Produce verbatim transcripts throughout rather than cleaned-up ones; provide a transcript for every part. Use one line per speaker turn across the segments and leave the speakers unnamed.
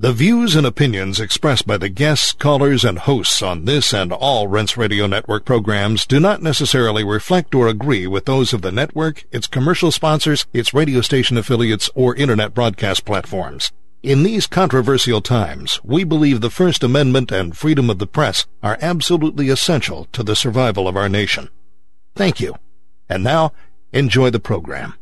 The views and opinions expressed by the guests, callers, and hosts on this and all Rense Radio Network programs do not necessarily reflect or agree with those of the network, its commercial sponsors, its radio station affiliates, or internet broadcast platforms. In these controversial times, we believe the First Amendment and freedom of the press are absolutely essential to the survival of our nation. Thank you. And now, enjoy the program.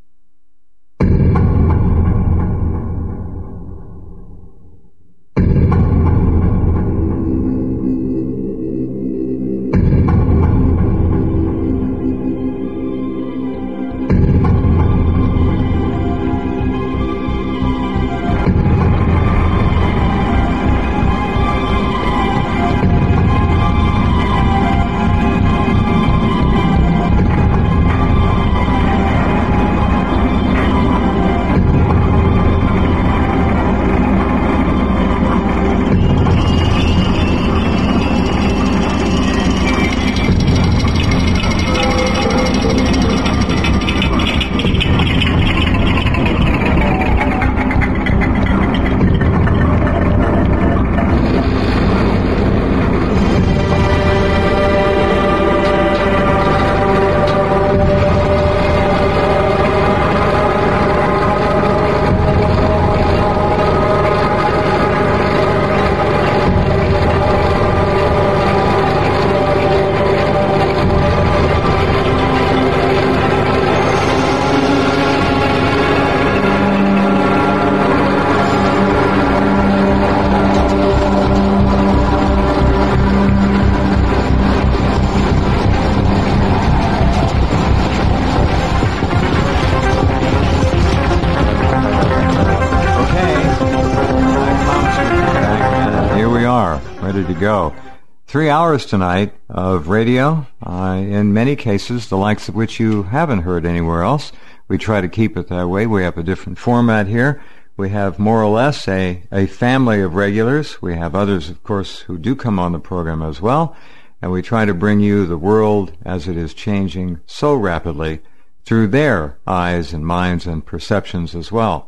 Go. Three hours tonight of radio, uh, in many cases, the likes of which you haven't heard anywhere else. We try to keep it that way. We have a different format here. We have more or less a, a family of regulars. We have others, of course, who do come on the program as well. And we try to bring you the world as it is changing so rapidly through their eyes and minds and perceptions as well.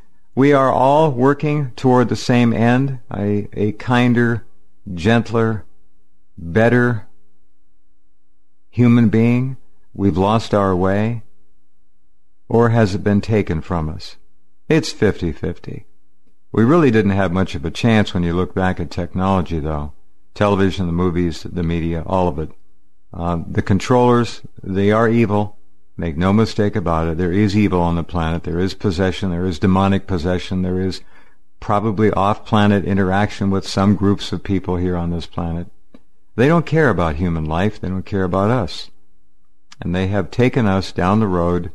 We are all working toward the same end, a, a kinder, gentler, better human being. We've lost our way, or has it been taken from us? It's fifty-fifty. We really didn't have much of a chance when you look back at technology, though. Television, the movies, the media, all of it. Uh, the controllers, they are evil. Make no mistake about it. There is evil on the planet. There is possession. There is demonic possession. There is probably off-planet interaction with some groups of people here on this planet. They don't care about human life. They don't care about us. And they have taken us down the road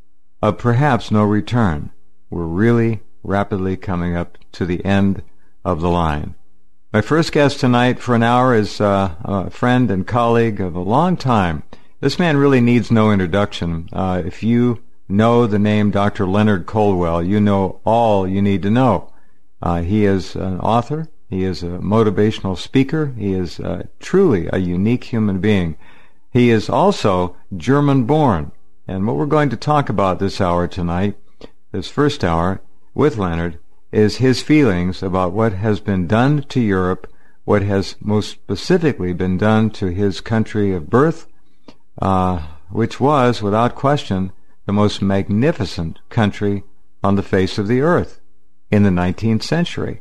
of perhaps no return. We're really rapidly coming up to the end of the line. My first guest tonight for an hour is uh, a friend and colleague of a long time. This man really needs no introduction. Uh, if you know the name Doctor Leonard Coldwell, you know all you need to know. Uh, he is an author. He is a motivational speaker. He is uh, truly a unique human being. He is also German-born. And what we're going to talk about this hour tonight, this first hour with Leonard, is his feelings about what has been done to Europe, what has most specifically been done to his country of birth, uh, which was, without question, the most magnificent country on the face of the earth in the nineteenth century.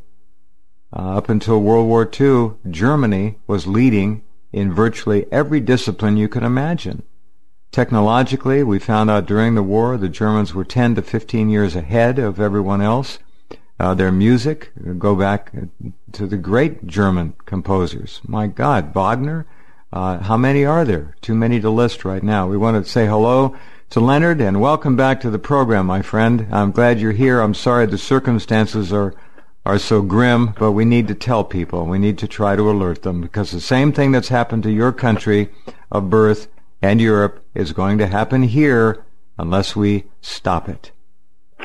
Uh, up until World War Two, Germany was leading in virtually every discipline you could imagine. Technologically, we found out during the war the Germans were ten to fifteen years ahead of everyone else. Uh, their music, go back to the great German composers. My God, Wagner, uh, how many are there? Too many to list right now. We want to say hello to Leonard, and welcome back to the program, my friend. I'm glad you're here. I'm sorry the circumstances are are so grim, but we need to tell people. We need to try to alert them, because the same thing that's happened to your country of birth and Europe is going to happen here unless we stop it.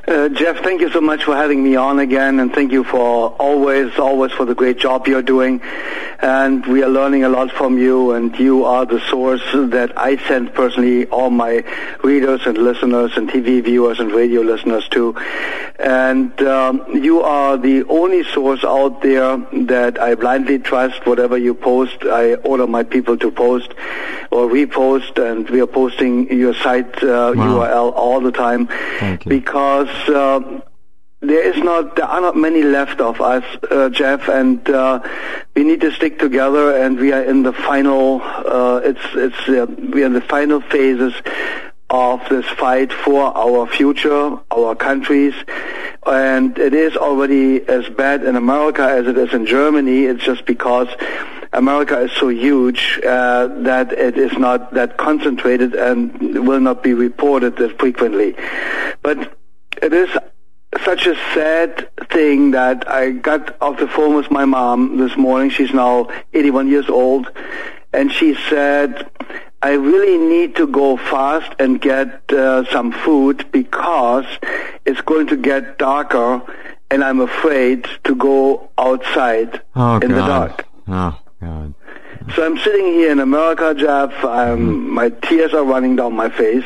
Uh, Jeff, thank you so much for having me on again, and thank you for always, always for the great job you're doing. And we are learning a lot from you, and you are the source that I send personally all my readers and listeners and T V viewers and radio listeners to. And um, you are the only source out there that I blindly trust. Whatever you post, I order my people to post or repost, and we are posting your site uh, wow. U R L all the time.
Thank you.
Because uh, there is not, there are not many left of us, uh, Jeff, and uh, we need to stick together. And we are in the final. Uh, it's it's uh, we are in the final phases of this fight for our future, our countries, and it is already as bad in America as it is in Germany. It's just because America is so huge uh, that it is not that concentrated and will not be reported as frequently. But it is such a sad thing that I got off the phone with my mom this morning. She's now eighty-one years old, and she said, I really need to go fast and get uh, some food because it's going to get darker, and I'm afraid to go outside
oh,
in
God.
the dark.
Oh, God.
So I'm sitting here in America, Jeff. I'm, mm-hmm. My tears are running down my face,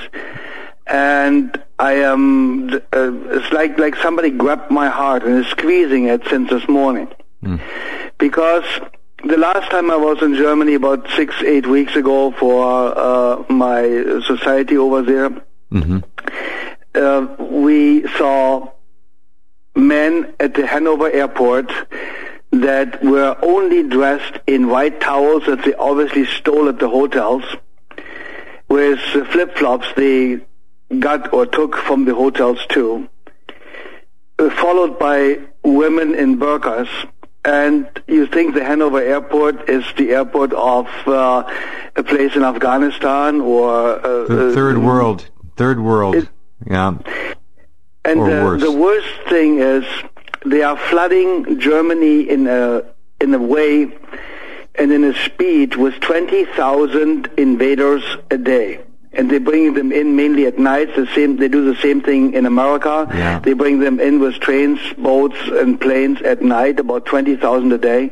and I am. Uh, it's like like somebody grabbed my heart and is squeezing it since this morning, mm. because the last time I was in Germany about six, eight weeks ago for uh, my society over there, mm-hmm. uh, we saw men at the Hanover airport that were only dressed in white towels that they obviously stole at the hotels, with flip-flops they got or took from the hotels too, uh, followed by women in burqas. And you think the Hanover airport is the airport of uh, a place in Afghanistan or... Uh,
the third uh, world. Third world, it, yeah.
And
or
the,
worse.
the worst thing is they are flooding Germany in a in a way and in a speed with twenty thousand invaders a day. And they bring them in mainly at night. The same, they do the same thing in America.
Yeah.
They bring them in with trains, boats, and planes at night, about twenty thousand a day.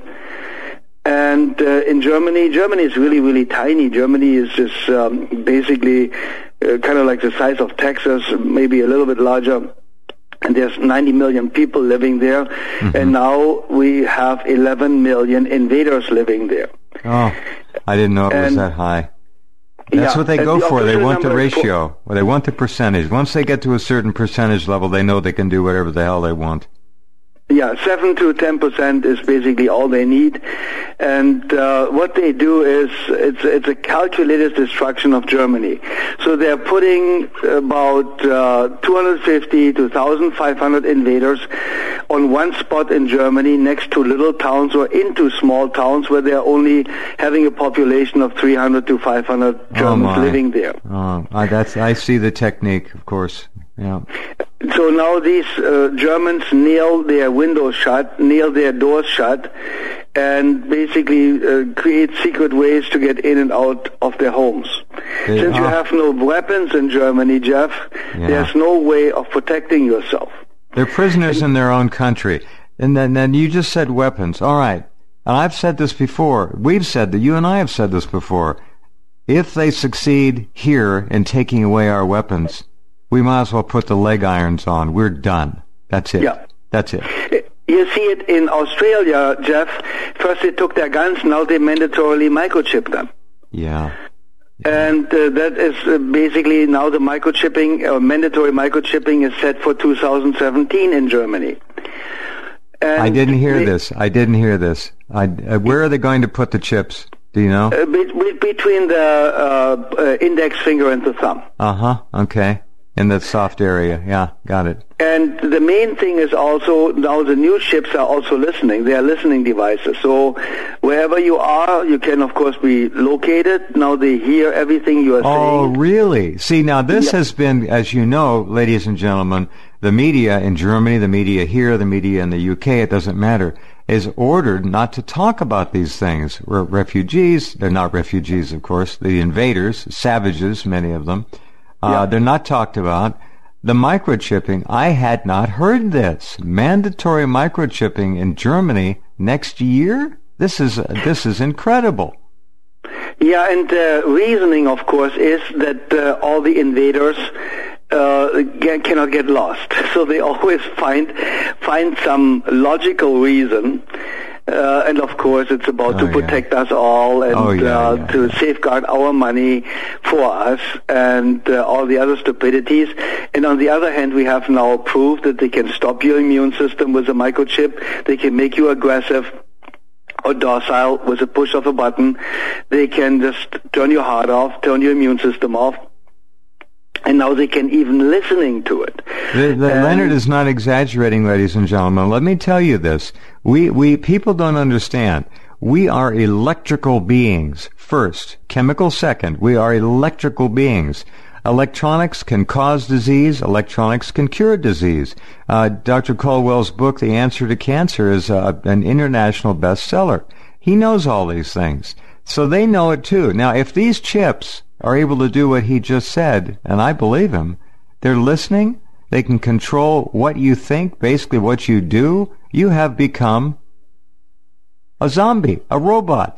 And uh, in Germany, Germany is really, really tiny. Germany is just um, basically uh, kind of like the size of Texas, maybe a little bit larger. And there's ninety million people living there. Mm-hmm. And now we have eleven million invaders living there.
Oh, I didn't know it
and,
was that high. That's
yeah,
what they go
the
for. They want the ratio.
For,
or they want the percentage. Once they get to a certain percentage level, they know they can do whatever the hell they want.
Yeah, seven to ten percent is basically all they need, and uh, what they do is it's it's a calculated destruction of Germany. So they're putting about uh, two hundred fifty to one thousand five hundred invaders on one spot in Germany, next to little towns or into small towns where they're only having a population of three hundred to five hundred Germans
oh
living there.
Oh, I, that's I see the technique, of course. Yeah.
So now these uh, Germans nail their windows shut, nail their doors shut, and basically uh, create secret ways to get in and out of their homes. They Since are. you have no weapons in Germany, Jeff, yeah. there's no way of protecting yourself.
They're prisoners and, in their own country. And then, then you just said weapons. All right. And I've said this before. We've said that. You and I have said this before. If they succeed here in taking away our weapons, we might as well put the leg irons on. We're done. That's it.
Yeah.
That's it.
You see it in Australia, Jeff. First they took their guns, now they mandatorily microchip them.
Yeah. yeah.
And uh, that is uh, basically now the microchipping, uh, mandatory microchipping is set for two thousand seventeen in Germany. And
I didn't hear
they,
this. I didn't hear this. I, uh, where are they going to put the chips? Do you know?
Uh, be, be, between the uh, uh, index finger and the thumb.
Uh-huh. Okay. In the soft area, yeah, got it.
And the main thing is also, now the new chips are also listening. They are listening devices. So wherever you are, you can, of course, be located. Now they hear everything you are
oh,
saying.
Oh, really? See, now this
yeah.
has been, as you know, ladies and gentlemen, the media in Germany, the media here, the media in the U K, it doesn't matter, is ordered not to talk about these things. We're refugees, they're not refugees, of course, the invaders, savages, many of them. Uh, yeah. They're not talked about. The microchipping, I had not heard this. Mandatory microchipping in Germany next year? This is this is incredible.
Yeah, and the uh, reasoning, of course, is that uh, all the invaders uh, get, cannot get lost. So they always find find some logical reason. Uh, and of course, it's about oh, to protect yeah. us all and
oh, yeah,
uh,
yeah,
to
yeah.
safeguard our money for us and uh, all the other stupidities. And on the other hand, we have now proved that they can stop your immune system with a microchip. They can make you aggressive or docile with a push of a button. They can just turn your heart off, turn your immune system off. And now they can even listening to it.
The, the Leonard is not exaggerating, ladies and gentlemen. Let me tell you this. We, we, people don't understand. We are electrical beings first, chemical second. We are electrical beings. Electronics can cause disease. Electronics can cure disease. Uh, Doctor Caldwell's book, The Answer to Cancer, is uh, an international bestseller. He knows all these things. So they know it too. Now, if these chips are able to do what he just said, and I believe him, they're listening, they can control what you think, basically what you do, you have become a zombie, a robot.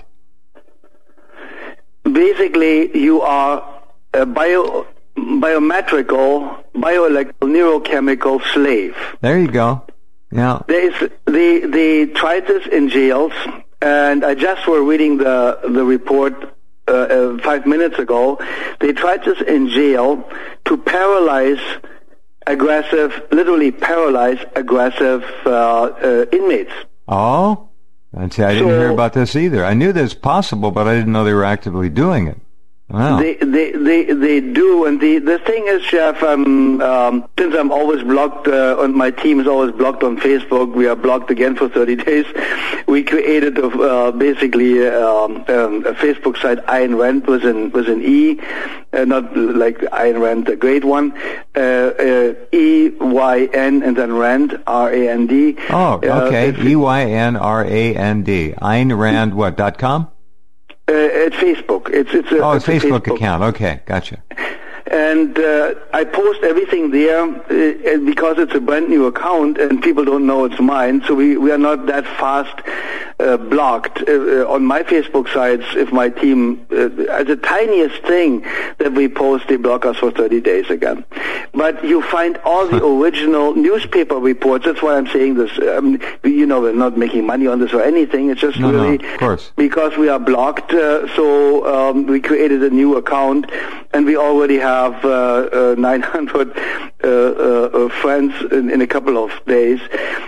Basically, you are a bio, biometrical, bioelectrical, neurochemical slave.
There you go. Yeah.
There is, they, they tried this in jails, and I just were reading the, the report Uh, uh, five minutes ago. They tried this in jail to paralyze aggressive, literally paralyze aggressive uh, uh, inmates.
Oh? I didn't
so,
hear about this either. I knew this was possible, but I didn't know they were actively doing it. Wow.
They, they, they, they do, and the, the thing is, Jeff, um, um, since I'm always blocked, uh, and my team is always blocked on Facebook, we are blocked again for thirty days. We created a, uh, basically um, um, a Facebook site, Ayn Rand, with an, with an E, uh, not like Ayn Rand, the great one, uh, uh, E Y N and then Rand, R A N D.
Oh, okay, uh, E Y N R A N D. Ayn Rand, what, dot com?
Uh, at Facebook. It's it's a,
oh,
it's
a Facebook,
Facebook
account. Okay, gotcha.
And uh, I post everything there uh, because it's a brand new account and people don't know it's mine. So we, we are not that fast uh, blocked uh, on my Facebook sites. If my team, uh, as the tiniest thing that we post, they block us for thirty days again. But you find all the original newspaper reports. That's why I'm saying this. Um, you know, we're not making money on this or anything. It's just
no,
really
no, of course.
because we are blocked. Uh, so um, we created a new account and we already have have uh, uh, nine hundred uh, uh, friends in, in a couple of days.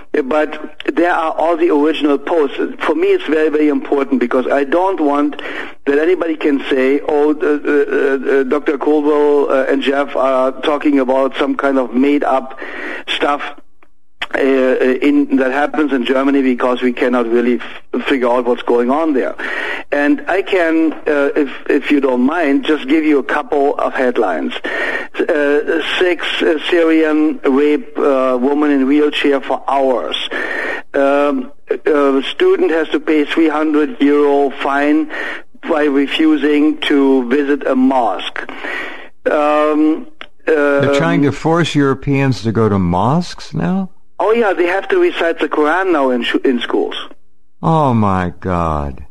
But there are all the original posts. For me, it's very, very important because I don't want that anybody can say, oh, uh, uh, uh, Doctor Caldwell uh, and Jeff are talking about some kind of made-up stuff. Uh, in, that happens in Germany because we cannot really f- figure out what's going on there. And I can, uh, if if you don't mind, just give you a couple of headlines. Uh, six uh, Syrian rape uh, woman in wheelchair for hours. Um, a student has to pay three hundred euro fine by refusing to visit a mosque. Um, uh,
They're trying to force Europeans to go to mosques now?
Oh, yeah, they have to recite the Quran now in sh- in schools.
Oh, my God.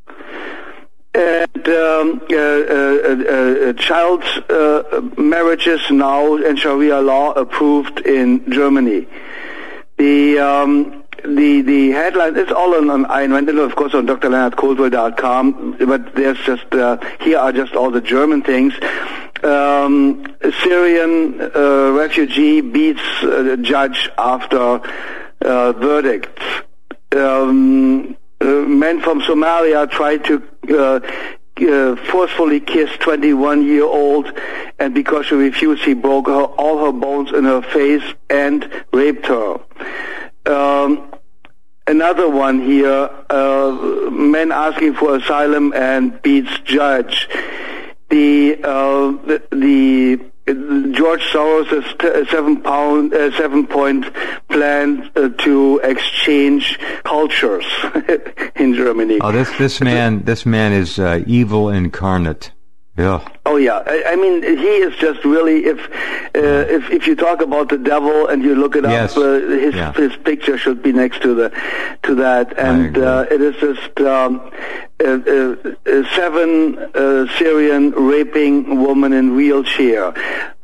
And um, uh, uh, uh, child uh, marriages now and Sharia law approved in Germany. The um, the the headline, it's all on, on Ayn Rand, of course, on D R leonard caldwell dot com, but there's just, uh, here are just all the German things. Um, a Syrian uh, refugee beats uh, judge after uh, verdict. Um, uh, men from Somalia tried to uh, uh, forcefully kiss twenty-one-year-old, and because she refused, he broke her, all her bones in her face and raped her. Um, another one here, uh, men asking for asylum and beats judge. The, uh, the, the George Soros' t- seven pound, uh, seven point plan uh, to exchange cultures in Germany.
Oh, this this man, this man is uh, evil incarnate. Yeah.
Oh yeah, I, I mean he is just really if uh, if if you talk about the devil and you look it
Yes.
up, uh, his
Yeah.
his picture should be next to the to that, and uh, it is just um, uh, uh, uh, seven uh, Syrian raping women in wheelchair,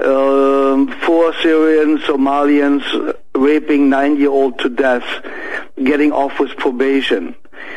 um, four Syrian Somalians raping nine-year-old to death, getting off with probation.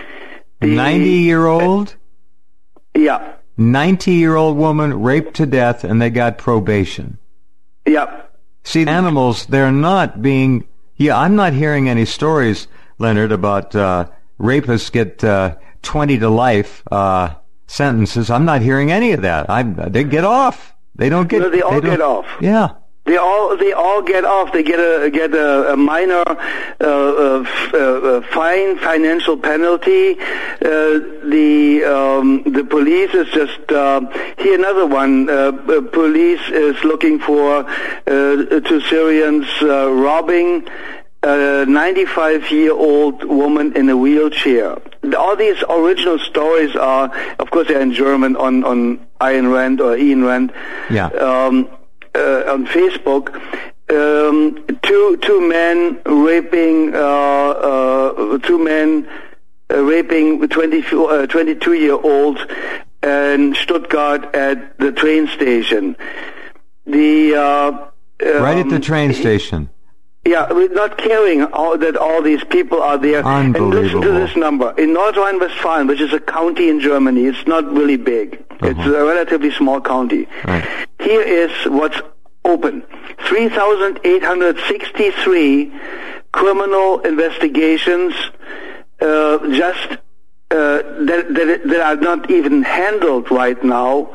ninety-year-old?
Yeah.
ninety-year-old woman raped to death, and they got probation.
Yeah.
See, animals, they're not being... Yeah, I'm not hearing any stories, Leonard, about uh, rapists get uh, twenty to life uh, sentences. I'm not hearing any of that. I, they get off. They don't get...
No, they all
they
get off.
Yeah.
They all they all get off. They get a get a, a minor uh, uh, f- uh, fine, financial penalty. Uh, the um, the police is just uh, here. Another one. Uh, police is looking for uh, two Syrians uh, robbing a ninety-five-year-old woman in a wheelchair. All these original stories are, of course, they're in German on on Ayn Rand or Ayn Rand.
Yeah.
Um, Uh, on Facebook, um, two two men raping uh, uh, two men uh, raping twenty, uh, twenty-two year old in Stuttgart at the train station. The uh,
Right at
um,
the train station.
Yeah, we're not caring all, that all these people are there. And listen to this number. In North Rhine-Westphalia, which is a county in Germany, it's not really big. Uh-huh. It's a relatively small county.
Right.
Here is what's open. three thousand eight hundred sixty-three criminal investigations uh, just uh, that, that, that are not even handled right now,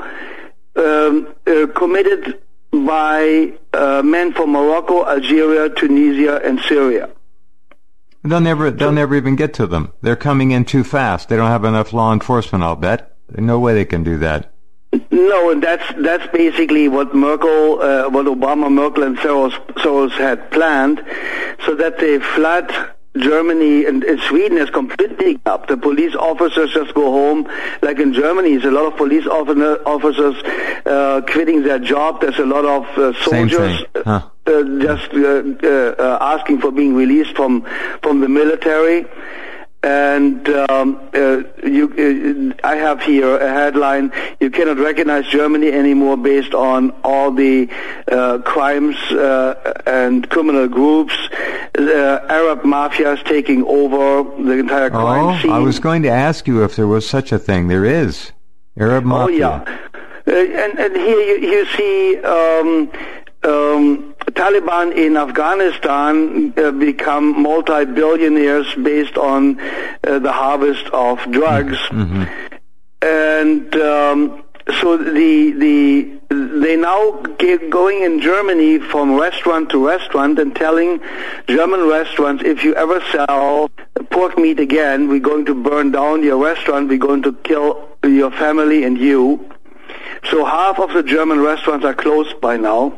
um, uh, committed by uh, men from Morocco, Algeria, Tunisia, and Syria.
They'll never, they'll never even get to them. They're coming in too fast. They don't have enough law enforcement, I'll bet. There's no way they can do that.
No, and that's that's basically what Merkel, uh, what Obama, Merkel, and Soros, Soros had planned, so that they flood Germany, and, and Sweden is completely up. The police officers just go home, like in Germany. There's a lot of police officers uh, quitting their job. There's a lot of uh, soldiers huh. uh, just uh, uh, asking for being released from from the military. And um, uh, you, uh, I have here a headline: "You cannot recognize Germany anymore based on all the uh, crimes uh, and criminal groups. Uh, Arab mafias taking over the entire crime
oh,
scene."
I was going to ask you if there was such a thing. There is. Arab mafia.
Oh yeah, uh, and and here you, you see. Um, um, Taliban in Afghanistan uh, become multi-billionaires based on uh, the harvest of drugs,
mm-hmm.
and um, so the the they now get going in Germany from restaurant to restaurant and telling German restaurants, if you ever sell pork meat again, we're going to burn down your restaurant, we're going to kill your family and you. So half of the German restaurants are closed by now.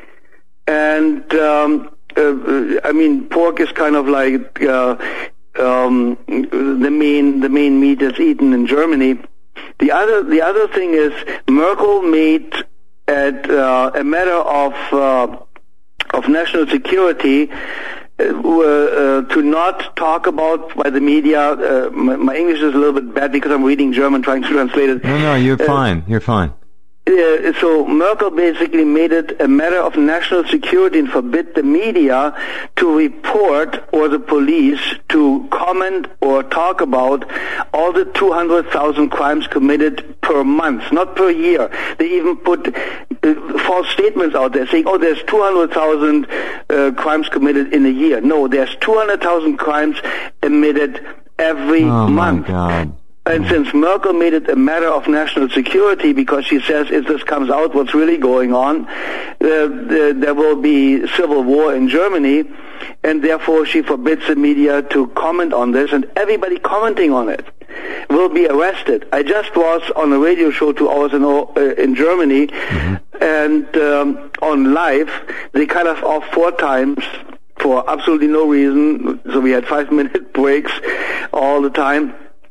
And um, uh, I mean, pork is kind of like uh, um, the main the main meat that's eaten in Germany. The other the other thing is Merkel made it uh, a matter of uh, of national security uh, uh, to not talk about by the media. Uh, my, my English is a little bit bad because I'm reading German, trying to translate it.
No, no, you're
uh,
fine. You're fine.
Uh, so Merkel basically made it a matter of national security and forbid the media to report or the police to comment or talk about all the two hundred thousand crimes committed per month, not per year. They even put uh, false statements out there saying, oh, there's two hundred thousand uh, crimes committed in a year. No, there's two hundred thousand crimes emitted every
oh,
month.
My God.
And since Merkel made it a matter of national security, because she says if this comes out, what's really going on, uh, the, there will be civil war in Germany, and therefore she forbids the media to comment on this, and everybody commenting on it will be arrested. I just was on a radio show two hours in, uh, in Germany, mm-hmm. and um, on live, they cut us off four times for absolutely no reason, so we had five-minute breaks all the time.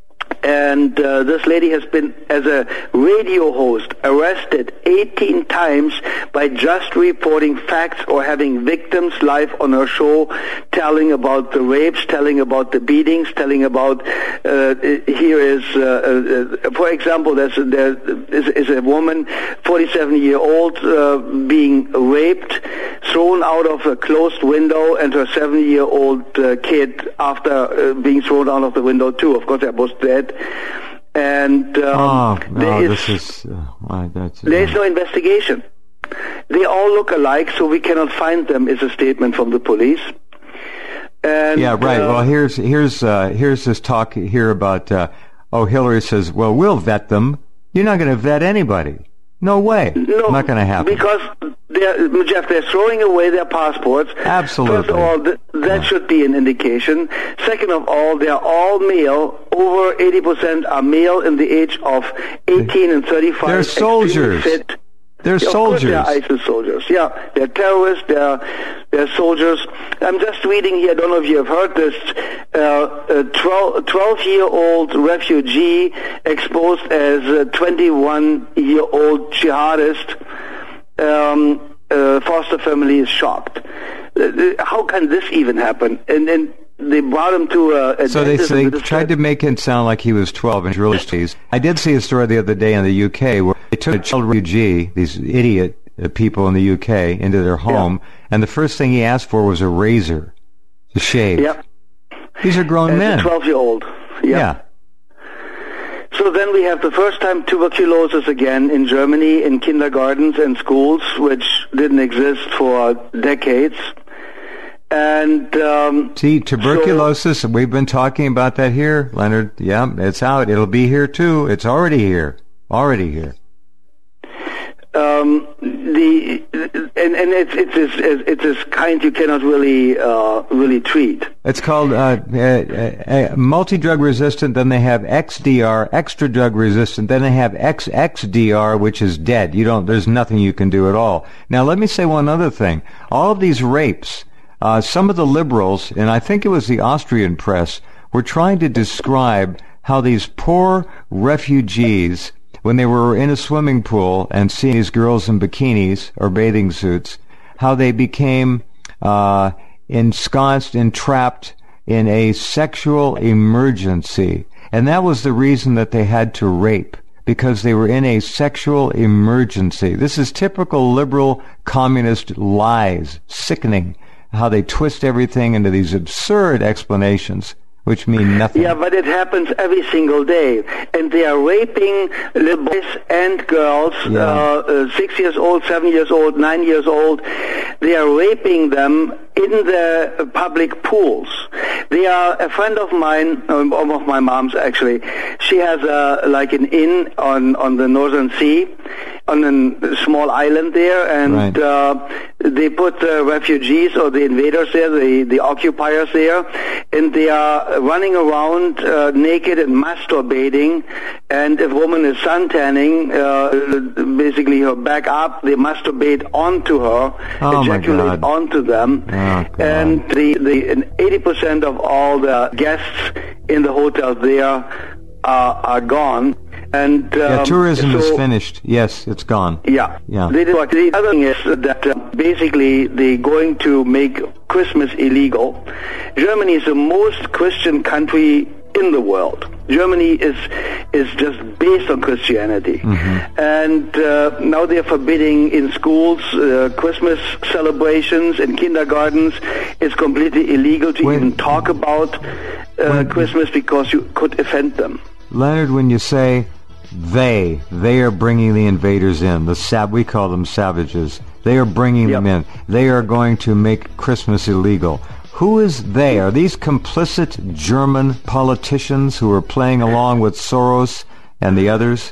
And uh, this lady has been, as a radio host, arrested eighteen times by just reporting facts or having victims live on her show, telling about the rapes, telling about the beatings, telling about, uh, here is, uh, uh, for example, there's, there is, is a woman, forty-seven-year-old, uh, being raped, thrown out of a closed window, and her seven-year-old uh, kid, after uh, being thrown out of the window too. Of course, they're both dead. And um,
oh,
there
no,
is,
this is, uh, why, that's, uh,
there is no investigation. They all look alike, so we cannot find them, is a statement from the police. And,
yeah, right.
Uh,
well, here's here's uh, here's this talk here about. Uh, oh, Hillary says, "Well, we'll vet them." You're not going to vet anybody. No way.
No,
not going to happen.
Because they're, Jeff, they're throwing away their passports.
Absolutely.
First of all, th- that yeah. should be an indication. Second of all, they're all male. Over eighty percent are male in the age of eighteen and thirty-five.
They're soldiers.
Fit.
They're
yeah,
soldiers.
Of course they're ISIS soldiers. Yeah, they're terrorists. They're they're soldiers. I'm just reading here. I don't know if you have heard this. Uh, a twelve-year-old refugee exposed as a twenty-one-year-old jihadist. Um, uh, foster family is shocked. Uh, how can this even happen? And then they brought him to a, a
so they,
dentist.
so they tried to make it sound like he was twelve and really teased. I did see a story the other day in the U K where they took a child refugee, these idiot uh, people in the U K, into their home, yeah. and the first thing he asked for was a razor to shave.
Yep.
These are grown
As
men.
a twelve-year-old. Yep.
Yeah.
So then we have the first time tuberculosis again in Germany in kindergartens and schools, which didn't exist for decades. And um,
see, tuberculosis, so, we've been talking about that here, Leonard. Yeah, it's out. It'll be here too. It's already here. Already here.
Um, the and and it's it's this it's this kind you cannot really uh, really treat.
It's called uh, uh, uh, multi-drug resistant. Then they have X D R, extra drug resistant. Then they have X X D R, which is dead. You don't. There's nothing you can do at all. Now, let me say one other thing. All of these rapes. Uh, some of the liberals, and I think it was the Austrian press, were trying to describe how these poor refugees, when they were in a swimming pool and seeing these girls in bikinis or bathing suits, how they became uh, ensconced, entrapped in a sexual emergency. And that was the reason that they had to rape, because they were in a sexual emergency. This is typical liberal communist lies, sickening. How they twist everything into these absurd explanations, which mean nothing.
Yeah, but it happens every single day. And they are raping little boys and girls,
yeah.
uh, uh, six years old, seven years old, nine years old. They are raping them in the public pools. They are, a friend of mine, um, of my mom's actually, she has a, like an inn on, on the Northern Sea, on a small island there, and
right.
uh, they put the refugees or the invaders there, the, the occupiers there, and they are running around uh, naked and masturbating, and if a woman is suntanning, uh, basically her back up, they masturbate onto her,
oh
ejaculate onto them,
oh,
and the, the and eighty percent of all the guests in the hotels there are, are gone. And, um,
yeah, tourism
so,
is finished. Yes, it's gone.
Yeah.
Yeah.
They did, the other thing is that uh, basically they're going to make Christmas illegal. Germany is the most Christian country in the world. Germany is is just based on Christianity. Mm-hmm. And uh, now they're forbidding in schools uh, Christmas celebrations, in kindergartens. It's completely illegal to
when,
even talk about uh,
when,
Christmas because you could offend them.
Leonard, when you say they, they are bringing the invaders in, the sav- we call them savages. They are bringing yep. them in. They are going to make Christmas illegal. Who is they? Are these complicit German politicians who are playing along with Soros and the others?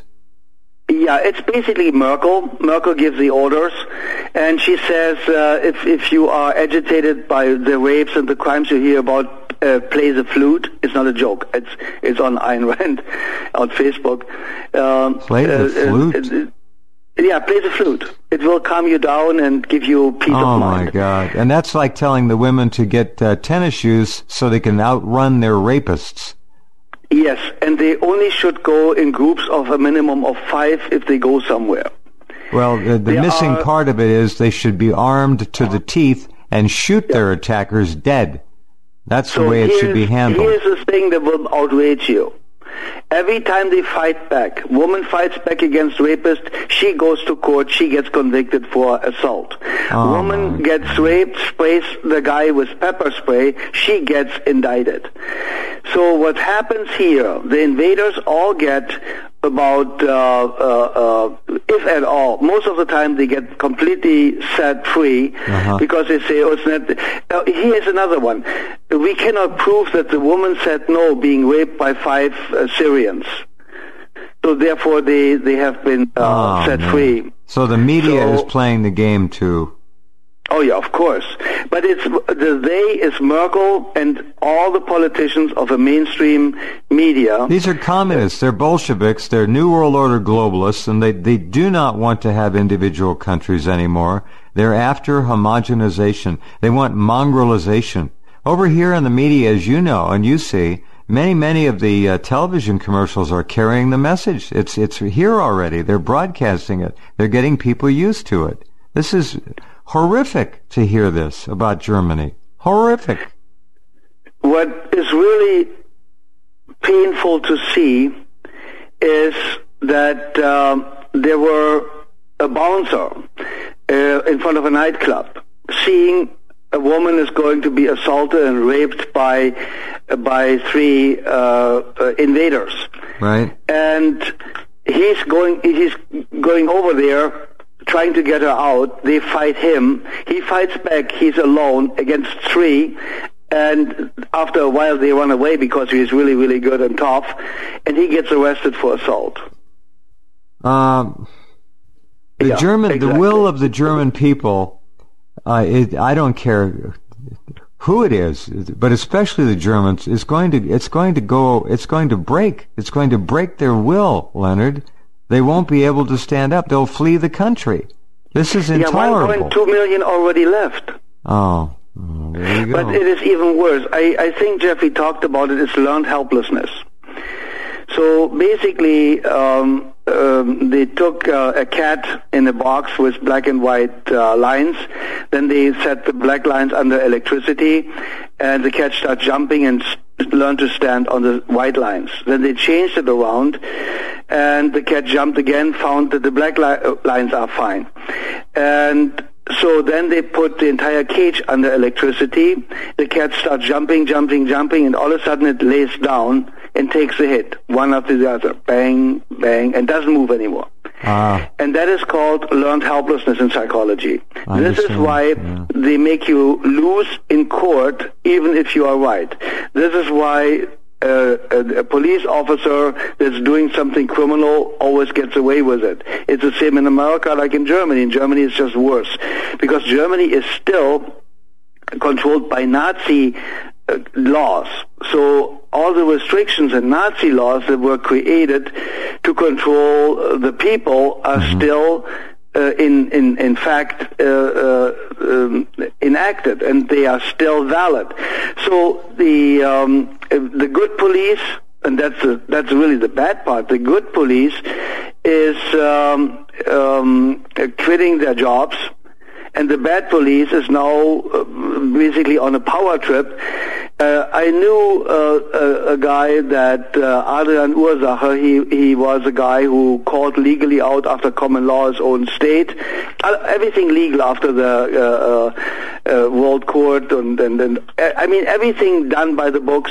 Yeah, it's basically Merkel. Merkel gives the orders, and she says uh, if if you are agitated by the rapes and the crimes you hear about, uh, play the flute. It's not a joke. It's it's on Ayn Rand on Facebook. Um,
play the
uh,
flute?
Uh, uh, yeah, play the flute. It will calm you down and give you peace
oh
of mind.
Oh, my God. And that's like telling the women to get uh, tennis shoes so they can outrun their rapists.
Yes, and they only should go in groups of a minimum of five if they go somewhere.
Well, the, the missing are, part of it is they should be armed to the teeth and shoot yeah. their attackers dead. That's so the way it should be handled.
Here's the thing that will outrage you. Every time they fight back, woman fights back against rapist, she goes to court, she gets convicted for assault. Oh, woman gets raped, sprays the guy with pepper spray, she gets indicted. So what happens here, the invaders all get about, uh, uh, uh, if at all, most of the time they get completely set free uh-huh. because they say, oh, it's not. Uh, here's another one. We cannot prove that the woman said no being raped by five uh, Syrians. So therefore they, they have been uh, oh, set man. free.
So the media so, is playing the game too.
Oh yeah, of course. But it's the they is Merkel and all the politicians of the mainstream media.
These are communists. They're Bolsheviks. They're New World Order globalists, and they, they do not want to have individual countries anymore. They're after homogenization. They want mongrelization. Over here in the media, as you know and you see, many, many of the uh, television commercials are carrying the message. It's it's here already. They're broadcasting it. They're getting people used to it. This is horrific to hear this about Germany. Horrific.
What is really painful to see is that um, there were a bouncer uh, in front of a nightclub seeing a woman is going to be assaulted and raped by uh, by three uh, uh, invaders.
Right.
And he's going he's going over there trying to get her out. They fight him. He fights back. He's alone against three. And after a while, they run away because he's really, really good and tough. And he gets arrested for assault.
Um, the yeah, German, exactly. The will of the German people, uh, it, I don't care who it is, but especially the Germans, is going to, it's going to go, it's going to break. It's going to break their will, Leonard. They won't be able to stand up. They'll flee the country. This is intolerable.
Yeah, one point two million already left.
Oh, oh there you go.
But it is even worse. I, I think Jeffrey talked about it. It's learned helplessness. So basically, um, um, they took uh, a cat in a box with black and white uh, lines. Then they set the black lines under electricity, and the cat started jumping and learned to stand on the white lines. Then they changed it around, and the cat jumped again, found that the black li- lines are fine. And so then they put the entire cage under electricity. The cat starts jumping, jumping, jumping, and all of a sudden it lays down and takes a hit, one after the other, bang, bang, and doesn't move anymore. Ah. And that is called learned helplessness in psychology. I this understand. is why yeah. they make you lose in court even if you are right. This is why uh, a, a police officer that's doing something criminal always gets away with it. It's the same in America like in Germany. In Germany it's just worse because Germany is still controlled by Nazi uh, laws. So all the restrictions and Nazi laws that were created to control uh, the people are mm-hmm. still uh, in, in in fact uh, uh, um, enacted, and they are still valid. So the um, the good police, and that's the, that's really the bad part. The good police is um, um, quitting their jobs, and the bad police is now uh, basically on a power trip. Uh, I knew uh, a, a guy that uh, Adrian Ursacher, he he was a guy who called legally out after common law his own state. Uh, everything legal after the uh, uh, uh, World Court, and, and, and I mean everything done by the books.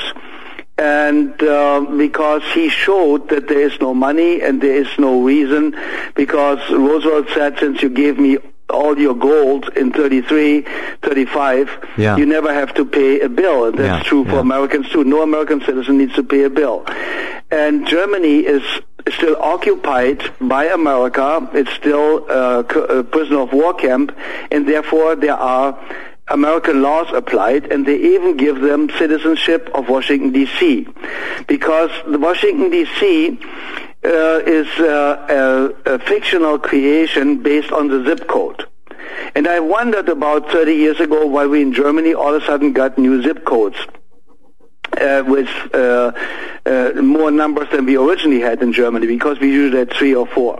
And uh, because he showed that there is no money and there is no reason, because Roosevelt said, since you gave me all your gold in thirty-three, thirty-five, yeah. you never have to pay a bill. And that's yeah, true for yeah. Americans too. No American citizen needs to pay a bill. And Germany is still occupied by America. It's still uh, a prisoner of war camp, and therefore there are American laws applied, and they even give them citizenship of Washington, D C because the Washington, D C Uh, is uh, a, a fictional creation based on the zip code. And I wondered about thirty years ago why we in Germany all of a sudden got new zip codes uh, with uh, uh, more numbers than we originally had in Germany, because we usually had three or four.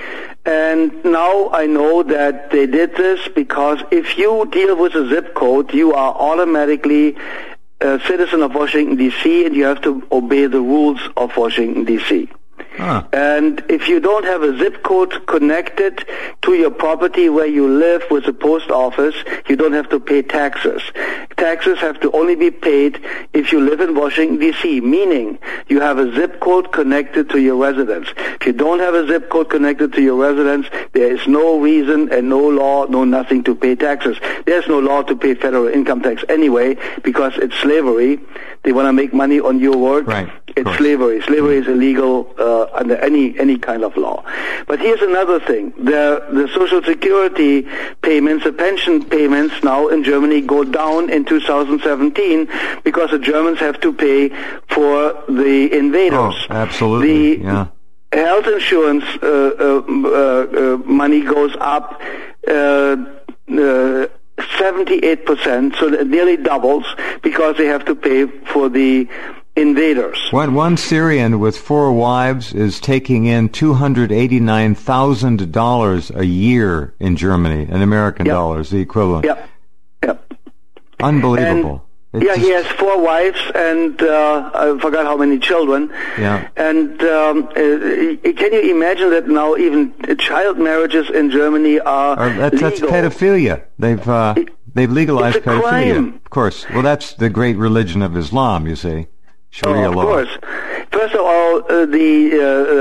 And now I know that they did this because if you deal with a zip code, you are automatically a citizen of Washington, D C, and you have to obey the rules of Washington, D C. Huh. And if you don't have a zip code connected to your property where you live with the post office, you don't have to pay taxes. Taxes have to only be paid if you live in Washington, D C, meaning you have a zip code connected to your residence. If you don't have a zip code connected to your residence, there is no reason and no law, no nothing to pay taxes. There's no law to pay federal income tax anyway, because it's slavery. They want to make money on your work.
Right.
It's slavery. Slavery is illegal uh, under any any kind of law. But here's another thing: the the Social Security payments, the pension payments now in Germany go down in two thousand seventeen because the Germans have to pay for the invaders.
Oh, absolutely.
The
yeah.
health insurance uh, uh, uh, uh, money goes up. Uh, uh, seventy-eight percent, so it nearly doubles because they have to pay for the invaders.
One, one Syrian with four wives is taking in two hundred eighty-nine thousand dollars a year in Germany, in American
yep.
dollars, the equivalent.
Yep. Yep.
Unbelievable.
And, yeah, just... he has four wives and uh, I forgot how many children.
Yeah.
And um, uh, can you imagine that now even child marriages in Germany are
Or that's,
legal?
That's pedophilia. They've uh,
it,
they've legalized
it's a
pedophilia.
Crime.
Of course. Well, that's the great religion of Islam, you see. Sharia
oh, of
law.
course. First of all, uh, the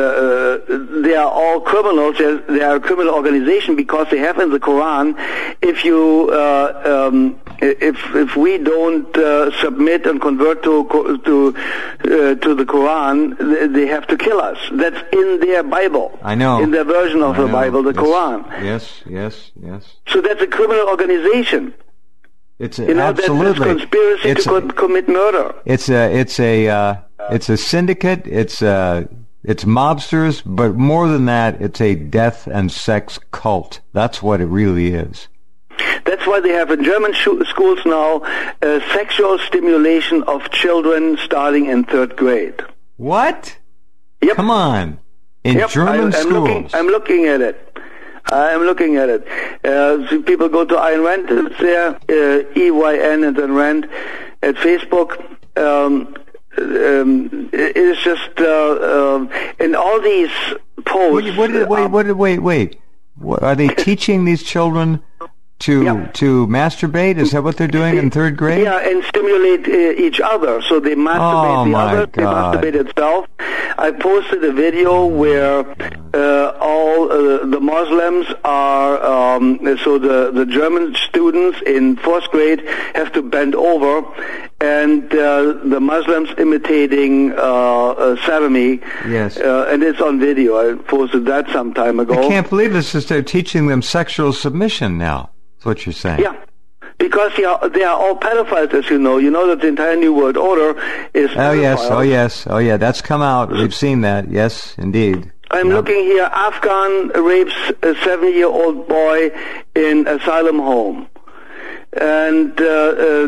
uh, uh, they are all criminals. They're, they are a criminal organization because they have in the Quran, if you uh, um, if if we don't uh, submit and convert to to uh, to the Quran, they have to kill us. That's in their Bible.
I know.
In their version of
I
the
know.
Bible, the
yes.
Quran.
Yes, yes, yes.
So that's a criminal organization.
It's a,
you know,
absolutely
that's conspiracy
it's
to
a,
co- commit murder.
It's a it's a uh, it's a syndicate. It's a it's mobsters, but more than that, it's a death and sex cult. That's what it really is.
That's why they have in German sh- schools now uh, sexual stimulation of children starting in third grade.
What?
Yep.
Come on. In
yep.
German
I, I'm
schools.
Looking, I'm looking at it. I'm looking at it. Uh, so people go to Ayn Rand, it's there, uh, E Y N and then Rand at Facebook. Um, um, it is just, uh, um, in all these posts...
Wait, what, wait,
um,
wait, wait, wait. What, are they teaching these children to
yeah.
to masturbate? Is that what they're doing in third grade?
Yeah, and stimulate uh, each other. So they masturbate
oh
the
my
other,
God.
they masturbate itself. I posted a video where uh, all uh, the Muslims are, um, so the, the German students in fourth grade have to bend over, and uh, the Muslims imitating uh, uh, sodomy.
Yes.
Uh, and it's on video. I posted that some time ago.
I can't believe this is they're teaching them sexual submission now. That's what you're saying.
Yeah. Because they are, they are all pedophiles, as you know. You know that the entire New World Order is
Oh,
pedophiles.
yes, oh, yes, oh, yeah, that's come out. We've seen that, yes, indeed.
I'm
yep.
looking here. Afghan rapes a seven-year-old boy in asylum home. And uh, uh,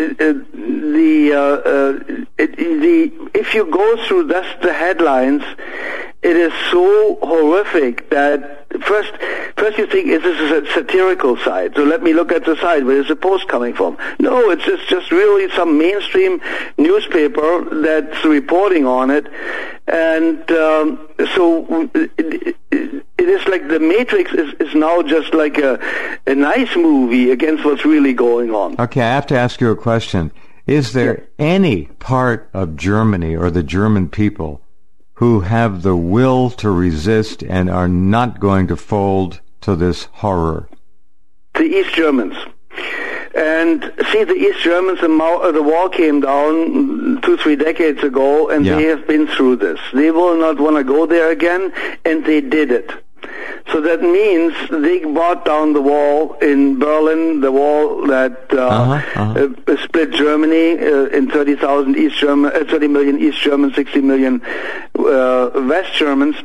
the, uh, uh, it, the if you go through just the headlines, it is so horrific that first first you think, is this a satirical site? So let me look at the site. Where is the post coming from? No, it's just, just really some mainstream newspaper that's reporting on it. And um, so it, it, it is like the Matrix is, is now just like a, a nice movie against what's really going on.
Okay, I have to ask you a question. Is there yeah. any part of Germany or the German people who have the will to resist and are not going to fold to this horror?
The East Germans. And see, the East Germans, the, Mau- the wall came down two, three decades ago, and yeah. they have been through this. They will not want to go there again, and they did it. So that means they brought down the wall in Berlin, the wall that uh, uh-huh, uh-huh. Uh, split Germany uh, in thirty thousand East German, uh, thirty million East Germans, sixty million uh, West Germans.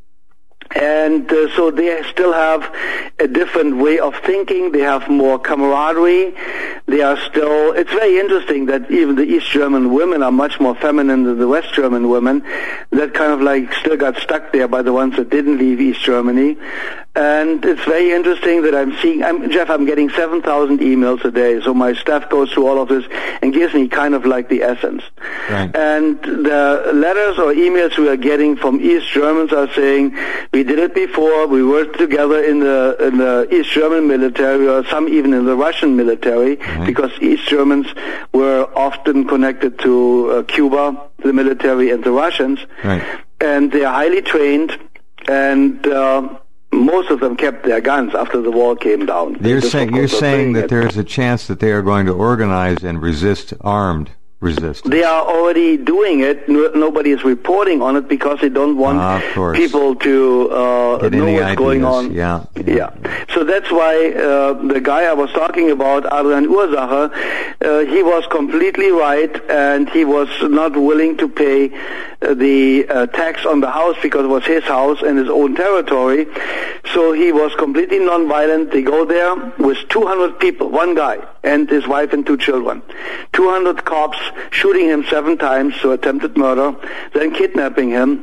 And uh, so they still have a different way of thinking. They have more camaraderie. they are still, it's very interesting that even the East German women are much more feminine than the West German women, that kind of like still got stuck there by the ones that didn't leave East Germany. And it's very interesting that I'm seeing, I'm, Jeff, I'm getting seven thousand emails a day, so my staff goes through all of this and gives me kind of like the essence.
Right.
And the letters or emails we are getting from East Germans are saying, we did it before, we worked together in the, in the East German military, or some even in the Russian military, right. because East Germans were often connected to uh, Cuba, the military, and the Russians.
Right.
And they are highly trained, and uh, most of them kept their guns after the wall came down.
You're saying you're saying that
it.
there's a chance that they are going to organize and resist armed resistance.
They are already doing it. No, nobody is reporting on it because they don't want
ah,
people to uh, know what's
ideas.
going on.
Yeah, yeah.
yeah. So that's why uh, the guy I was talking about, Adrian Ursacher, uh, he was completely right, and he was not willing to pay uh, the uh, tax on the house because it was his house and his own territory. So he was completely nonviolent. They go there with two hundred people, one guy and his wife and two children. two hundred cops shooting him seven times, so attempted murder, then kidnapping him,